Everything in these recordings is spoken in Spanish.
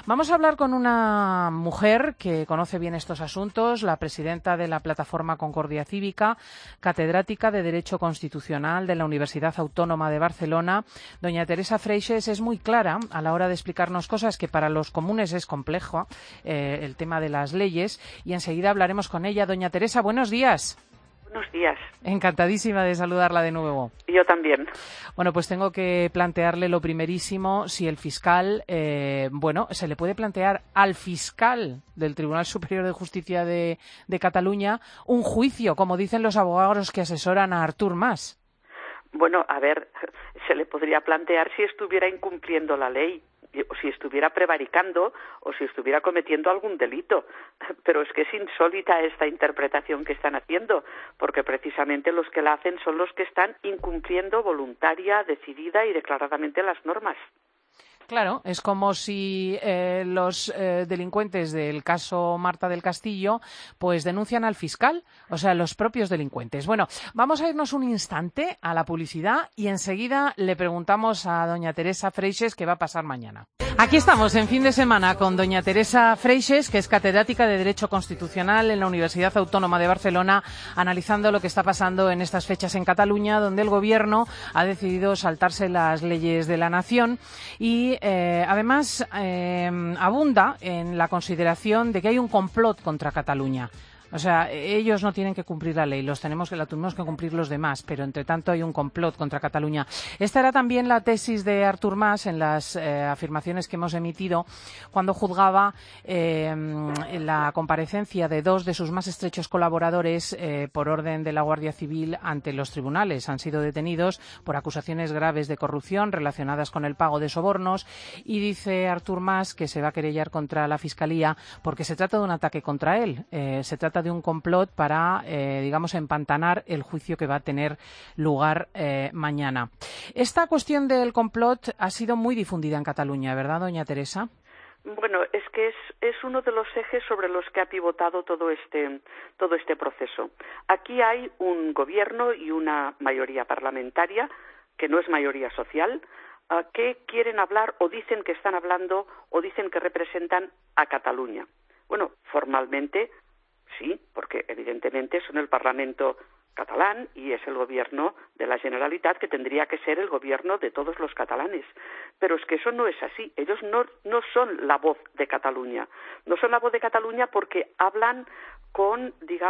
Vamos a hablar con una mujer que conoce bien estos asuntos, la presidenta de la Plataforma Concordia Cívica, catedrática de Derecho Constitucional de la Universidad Autónoma de Barcelona. Doña Teresa Freixes es muy clara a la hora de explicarnos cosas que para los comunes es complejo, el tema de las leyes, y enseguida hablaremos con ella. Doña Teresa, buenos días. Buenos días. Encantadísima de saludarla de nuevo. Yo también. Bueno, pues tengo que plantearle lo primerísimo, si el fiscal, se le puede plantear al fiscal del Tribunal Superior de Justicia de Cataluña un juicio, como dicen los abogados que asesoran a Artur Mas. Bueno, a ver, se le podría plantear si estuviera incumpliendo la ley, o si estuviera prevaricando, o si estuviera cometiendo algún delito. Pero es que es insólita esta interpretación que están haciendo, porque precisamente los que la hacen son los que están incumpliendo voluntaria, decidida y declaradamente las normas. Claro, es como si los delincuentes del caso Marta del Castillo pues denuncian al fiscal, o sea, los propios delincuentes. Bueno, vamos a irnos un instante a la publicidad y enseguida le preguntamos a doña Teresa Freixes qué va a pasar mañana. Aquí estamos en fin de semana con doña Teresa Freixes, que es catedrática de Derecho Constitucional en la Universidad Autónoma de Barcelona, analizando lo que está pasando en estas fechas en Cataluña, donde el gobierno ha decidido saltarse las leyes de la nación y además abunda en la consideración de que hay un complot contra Cataluña. O sea, ellos no tienen que cumplir la ley, la tenemos que cumplir los demás, pero entre tanto hay un complot contra Cataluña. Esta era también la tesis de Artur Mas en las afirmaciones que hemos emitido cuando juzgaba la comparecencia de dos de sus más estrechos colaboradores por orden de la Guardia Civil ante los tribunales. Han sido detenidos por acusaciones graves de corrupción relacionadas con el pago de sobornos y dice Artur Mas que se va a querellar contra la Fiscalía porque se trata de un ataque contra él. Se trata de un complot para, empantanar el juicio que va a tener lugar mañana. Esta cuestión del complot ha sido muy difundida en Cataluña, ¿verdad, doña Teresa? Bueno, es que es uno de los ejes sobre los que ha pivotado todo este proceso. Aquí hay un gobierno y una mayoría parlamentaria, que no es mayoría social, que quieren hablar o dicen que están hablando o dicen que representan a Cataluña. Bueno, formalmente sí, porque evidentemente son el Parlamento catalán y es el gobierno de la Generalitat, que tendría que ser el gobierno de todos los catalanes. Pero es que eso no es así. Ellos no son la voz de Cataluña. No son la voz de Cataluña porque hablan con,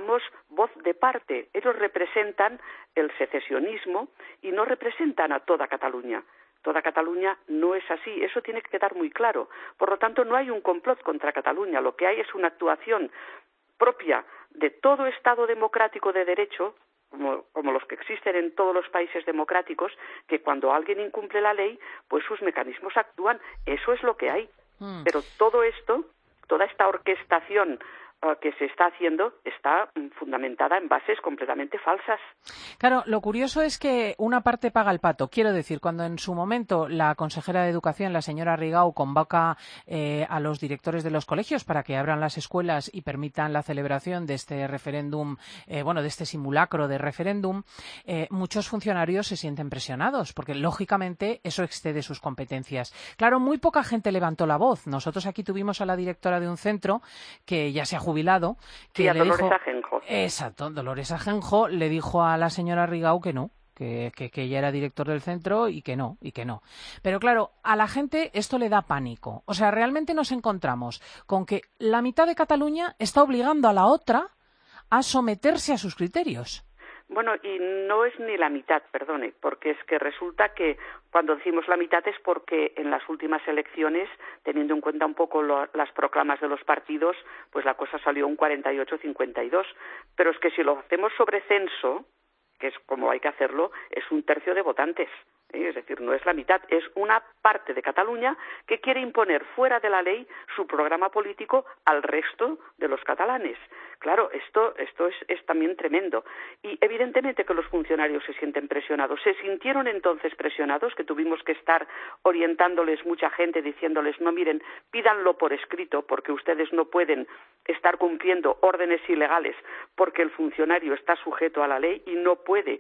voz de parte. Ellos representan el secesionismo y no representan a toda Cataluña. Toda Cataluña no es así, eso tiene que quedar muy claro. Por lo tanto, no hay un complot contra Cataluña, lo que hay es una actuación propia de todo Estado democrático de derecho, como los que existen en todos los países democráticos, que cuando alguien incumple la ley, pues sus mecanismos actúan. Eso es lo que hay. Pero todo esto, toda esta orquestación que se está haciendo está fundamentada en bases completamente falsas. Claro, lo curioso es que una parte paga el pato. Quiero decir, cuando en su momento la consejera de Educación, la señora Rigau, convoca a los directores de los colegios para que abran las escuelas y permitan la celebración de este referéndum, de este simulacro de referéndum, muchos funcionarios se sienten presionados, porque lógicamente eso excede sus competencias. Claro, muy poca gente levantó la voz. Nosotros aquí tuvimos a la directora de un centro que ya se ha jubilado, que le Dolores dijo, Ajenjo. Exacto, Dolores Ajenjo le dijo a la señora Rigau que no, que ella era director del centro y que no. Pero claro, a la gente esto le da pánico. O sea, realmente nos encontramos con que la mitad de Cataluña está obligando a la otra a someterse a sus criterios. Bueno, y no es ni la mitad, perdone, porque es que resulta que cuando decimos la mitad es porque en las últimas elecciones, teniendo en cuenta un poco las proclamas de los partidos, pues la cosa salió un 48-52. Pero es que si lo hacemos sobre censo, que es como hay que hacerlo, es un tercio de votantes. Es decir, no es la mitad, es una parte de Cataluña que quiere imponer fuera de la ley su programa político al resto de los catalanes. Claro, esto es también tremendo. Y evidentemente que los funcionarios se sienten presionados. Se sintieron entonces presionados, que tuvimos que estar orientándoles mucha gente, diciéndoles, no, miren, pídanlo por escrito, porque ustedes no pueden estar cumpliendo órdenes ilegales, porque el funcionario está sujeto a la ley y no puede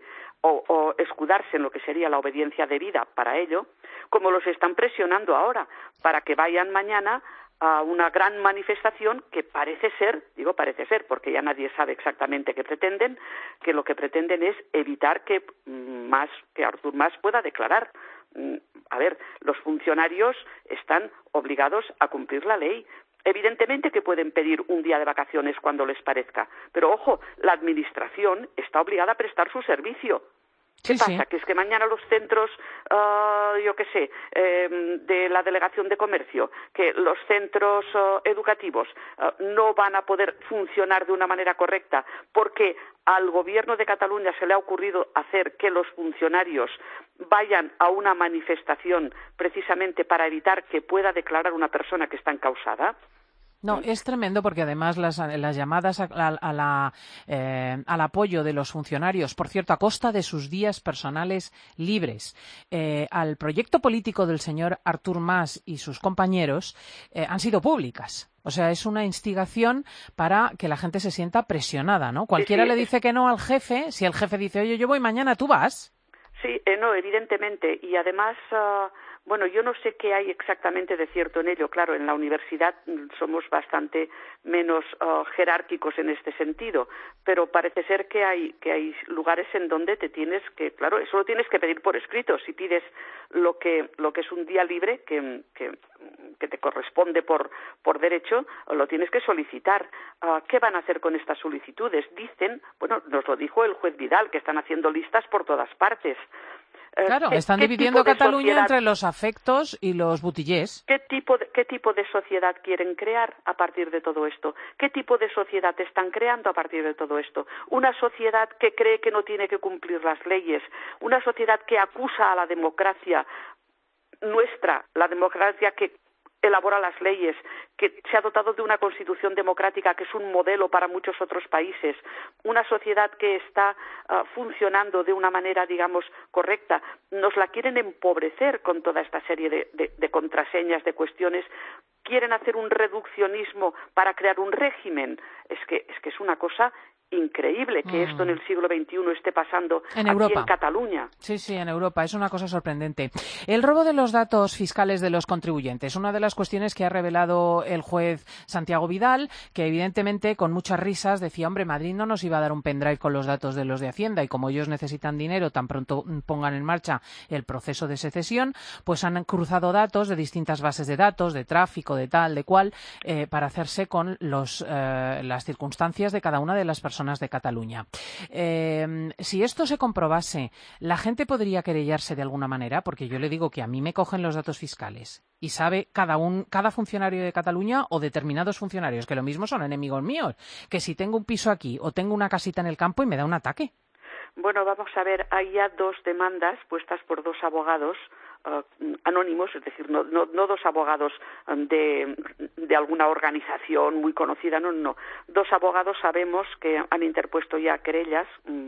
o escudarse en lo que sería la obediencia debida para ello, como los están presionando ahora, para que vayan mañana a una gran manifestación que parece ser, digo parece ser, porque ya nadie sabe exactamente qué pretenden, que lo que pretenden es evitar que Artur Mas pueda declarar. A ver, los funcionarios están obligados a cumplir la ley. Evidentemente que pueden pedir un día de vacaciones cuando les parezca, pero ojo, la administración está obligada a prestar su servicio. ¿Qué pasa? Sí. Que es que mañana los centros, de la Delegación de Comercio, que los centros educativos no van a poder funcionar de una manera correcta porque al Gobierno de Cataluña se le ha ocurrido hacer que los funcionarios vayan a una manifestación precisamente para evitar que pueda declarar una persona que está encausada. No, es tremendo porque además las llamadas al apoyo de los funcionarios, por cierto, a costa de sus días personales libres, al proyecto político del señor Artur Mas y sus compañeros han sido públicas. O sea, es una instigación para que la gente se sienta presionada, ¿no? Cualquiera le dice que no al jefe, si el jefe dice, oye, yo voy mañana, ¿tú vas? Sí, no, evidentemente. Y además, yo no sé qué hay exactamente de cierto en ello. Claro, en la universidad somos bastante menos jerárquicos en este sentido, pero parece ser que hay lugares en donde te tienes que, claro, eso lo tienes que pedir por escrito. Si pides lo que es un día libre que te corresponde por derecho, lo tienes que solicitar. ¿Qué van a hacer con estas solicitudes? Dicen, nos lo dijo el juez Vidal, que están haciendo listas por todas partes. Claro, están dividiendo Cataluña entre los afectos y los butillés. ¿Qué tipo de sociedad quieren crear a partir de todo esto? ¿Qué tipo de sociedad están creando a partir de todo esto? Una sociedad que cree que no tiene que cumplir las leyes, una sociedad que acusa a la democracia nuestra, la democracia que elabora las leyes, que se ha dotado de una constitución democrática que es un modelo para muchos otros países, una sociedad que está funcionando de una manera, digamos, correcta. Nos la quieren empobrecer con toda esta serie de contraseñas, de cuestiones. Quieren hacer un reduccionismo para crear un régimen. Es que es una cosa increíble que esto en el siglo XXI esté pasando en aquí Europa. En Cataluña. Sí, en Europa. Es una cosa sorprendente. El robo de los datos fiscales de los contribuyentes. Una de las cuestiones que ha revelado el juez Santiago Vidal, que evidentemente con muchas risas decía, hombre, Madrid no nos iba a dar un pendrive con los datos de los de Hacienda y como ellos necesitan dinero tan pronto pongan en marcha el proceso de secesión, pues han cruzado datos de distintas bases de datos, de tráfico, de tal, de cual, para hacerse con las circunstancias de cada una de las personas de Cataluña. Si esto se comprobase, ¿la gente podría querellarse de alguna manera? Porque yo le digo que a mí me cogen los datos fiscales y sabe cada funcionario de Cataluña o determinados funcionarios, que lo mismo son enemigos míos, que si tengo un piso aquí o tengo una casita en el campo y me da un ataque. Bueno, vamos a ver, hay ya 2 demandas puestas por 2 abogados anónimos, es decir, no 2 abogados de alguna organización muy conocida, no. 2 abogados sabemos que han interpuesto ya querellas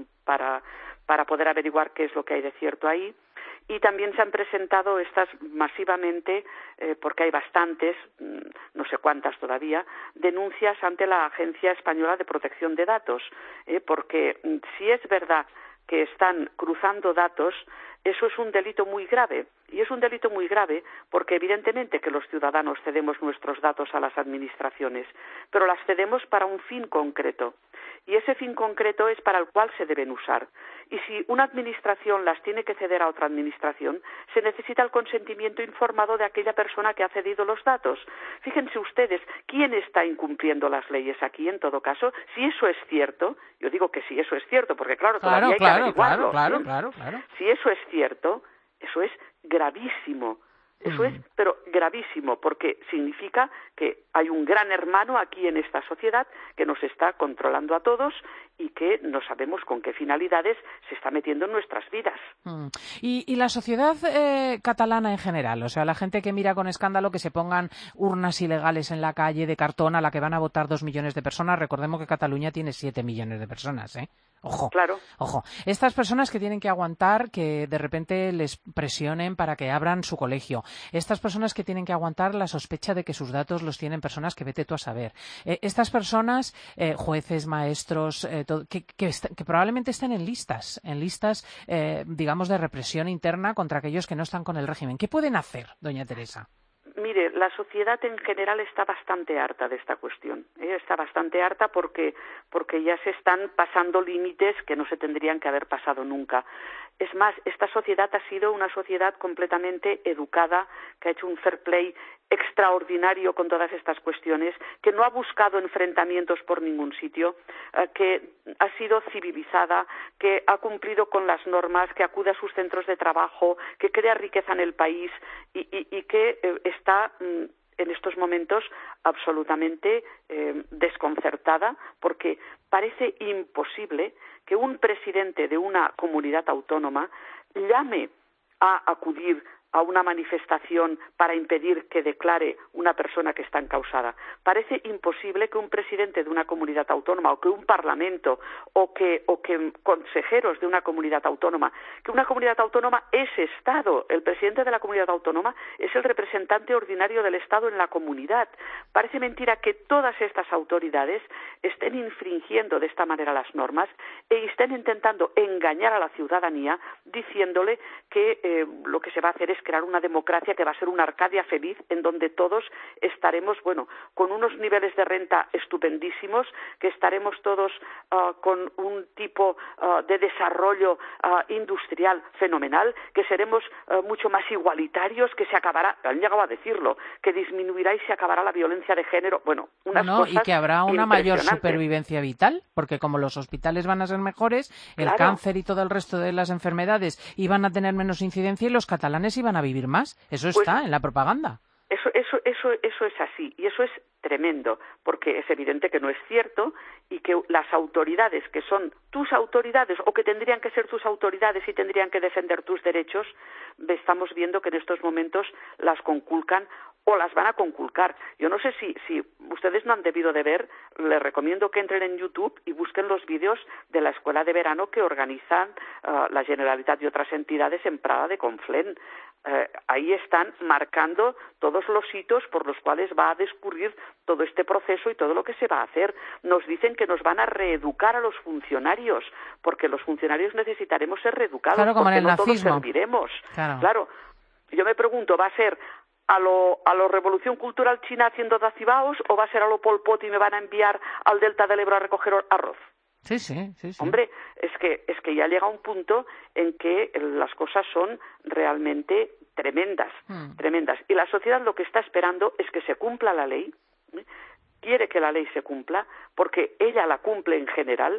para poder averiguar qué es lo que hay de cierto ahí. Y también se han presentado estas masivamente, porque hay bastantes, no sé cuántas todavía, denuncias ante la Agencia Española de Protección de Datos, porque si es verdad que están cruzando datos, eso es un delito muy grave. Y es un delito muy grave porque evidentemente que los ciudadanos cedemos nuestros datos a las administraciones, pero las cedemos para un fin concreto. Y ese fin concreto es para el cual se deben usar. Y si una administración las tiene que ceder a otra administración, se necesita el consentimiento informado de aquella persona que ha cedido los datos. Fíjense ustedes, ¿quién está incumpliendo las leyes aquí en todo caso? Si eso es cierto, yo digo que si eso es cierto, porque todavía hay que averiguarlo. Claro. Si eso es cierto, eso es gravísimo. Eso es, pero gravísimo, porque significa que hay un gran hermano aquí en esta sociedad que nos está controlando a todos y que no sabemos con qué finalidades se está metiendo en nuestras vidas. Y la sociedad catalana en general, o sea, la gente que mira con escándalo que se pongan urnas ilegales en la calle de cartón a la que van a votar 2 millones de personas. Recordemos que Cataluña tiene 7 millones de personas, ¿eh? Ojo, claro. Ojo. Estas personas que tienen que aguantar que de repente les presionen para que abran su colegio. Estas personas que tienen que aguantar la sospecha de que sus datos los tienen personas que vete tú a saber. Estas personas, jueces, maestros, que probablemente estén en listas, digamos, de represión interna contra aquellos que no están con el régimen. ¿Qué pueden hacer, doña Teresa? Mire, Mire, la sociedad en general está bastante harta de esta cuestión. Está bastante harta porque ya se están pasando límites que no se tendrían que haber pasado nunca. Es más, esta sociedad ha sido una sociedad completamente educada, que ha hecho un fair play extraordinario con todas estas cuestiones, que no ha buscado enfrentamientos por ningún sitio, que ha sido civilizada, que ha cumplido con las normas, que acude a sus centros de trabajo, que crea riqueza en el país y que está en estos momentos absolutamente desconcertada, porque parece imposible que un presidente de una comunidad autónoma llame a acudir a una manifestación para impedir que declare una persona que está encausada. Parece imposible que un presidente de una comunidad autónoma o que un parlamento o que consejeros de una comunidad autónoma, que una comunidad autónoma es Estado, el presidente de la comunidad autónoma es el representante ordinario del Estado en la comunidad. Parece mentira que todas estas autoridades estén infringiendo de esta manera las normas e estén intentando engañar a la ciudadanía diciéndole que lo que se va a hacer es crear una democracia que va a ser una Arcadia feliz en donde todos estaremos, con unos niveles de renta estupendísimos, que estaremos todos con un tipo de desarrollo industrial fenomenal, que seremos mucho más igualitarios, que se acabará, han llegado a decirlo, que disminuirá y se acabará la violencia de género, cosas y que habrá una mayor supervivencia vital, porque como los hospitales van a ser mejores, el cáncer y todo el resto de las enfermedades iban a tener menos incidencia y los catalanes iban a vivir más. Eso está en la propaganda. Eso es así, y eso es tremendo, porque es evidente que no es cierto y que las autoridades que son tus autoridades o que tendrían que ser tus autoridades y tendrían que defender tus derechos, estamos viendo que en estos momentos las conculcan o las van a conculcar. Yo no sé si ustedes no han debido de ver, les recomiendo que entren en YouTube y busquen los vídeos de la escuela de verano que organizan la Generalitat y otras entidades en Prada de Conflent. Ahí están marcando todos los hitos por los cuales va a discurrir todo este proceso y todo lo que se va a hacer. Nos dicen que nos van a reeducar a los funcionarios, porque los funcionarios necesitaremos ser reeducados, claro, como porque en el no nazismo. todos serviremos. Claro, yo me pregunto, ¿va a ser a lo Revolución Cultural China haciendo dacibaos o va a ser a lo Pol Pot y me van a enviar al Delta del Ebro a recoger arroz? Sí. Hombre, es que ya llega un punto en que las cosas son realmente tremendas. Y la sociedad lo que está esperando es que se cumpla la ley, quiere que la ley se cumpla, porque ella la cumple en general.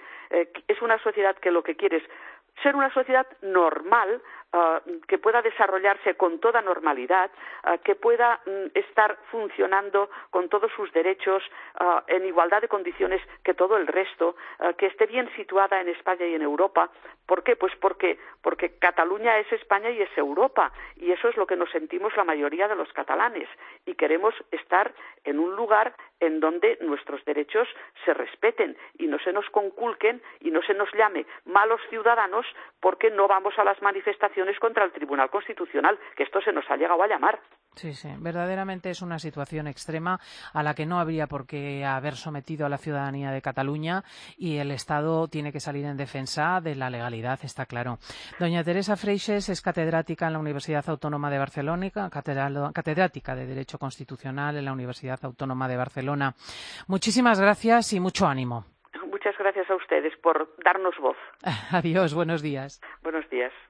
Es una sociedad que lo que quiere es ser una sociedad normal, que pueda desarrollarse con toda normalidad, que pueda estar funcionando con todos sus derechos en igualdad de condiciones que todo el resto, que esté bien situada en España y en Europa. ¿Por qué? Pues porque Cataluña es España y es Europa, y eso es lo que nos sentimos la mayoría de los catalanes, y queremos estar en un lugar en donde nuestros derechos se respeten y no se nos conculquen y no se nos llame malos ciudadanos porque no vamos a las manifestaciones contra el Tribunal Constitucional, que esto se nos ha llegado a llamar. Sí, verdaderamente es una situación extrema a la que no habría por qué haber sometido a la ciudadanía de Cataluña, y el Estado tiene que salir en defensa de la legalidad, está claro. Doña Teresa Freixes es catedrática en la Universidad Autónoma de Barcelona, catedrática de Derecho Constitucional en la Universidad Autónoma de Barcelona. Muchísimas gracias y mucho ánimo. Muchas gracias a ustedes por darnos voz. Adiós, buenos días. Buenos días.